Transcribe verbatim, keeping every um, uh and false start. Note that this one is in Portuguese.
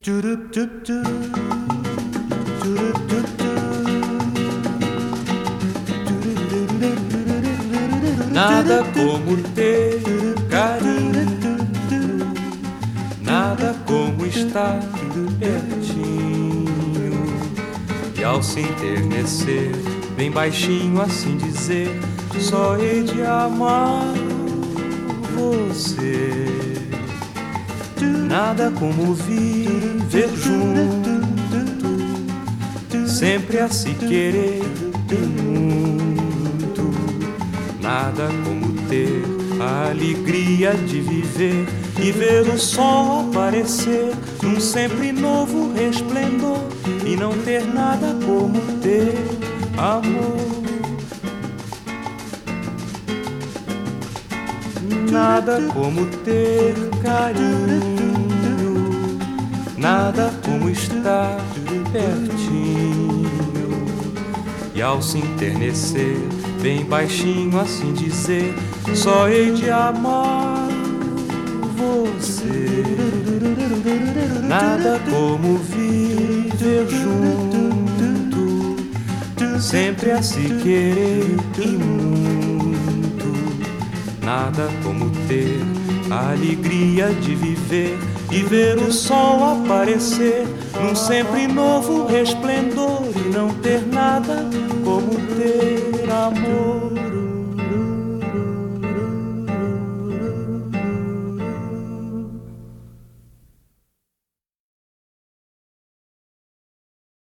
Nada como ter carinho, nada como estar pertinho e ao se enternecer, bem baixinho assim dizer, só hei de amar você. Nada como viver junto, sempre a se querer muito. Nada como ter a alegria de viver e ver o sol aparecer num sempre novo resplendor e não ter nada como ter amor. Nada como ter carinho, nada como estar pertinho e ao se enternecer, bem baixinho assim dizer, só hei de amar você. Nada como viver junto, sempre a se querer e muito. Nada como ter a alegria de viver e ver o sol aparecer num sempre novo resplendor e não ter nada como ter amor.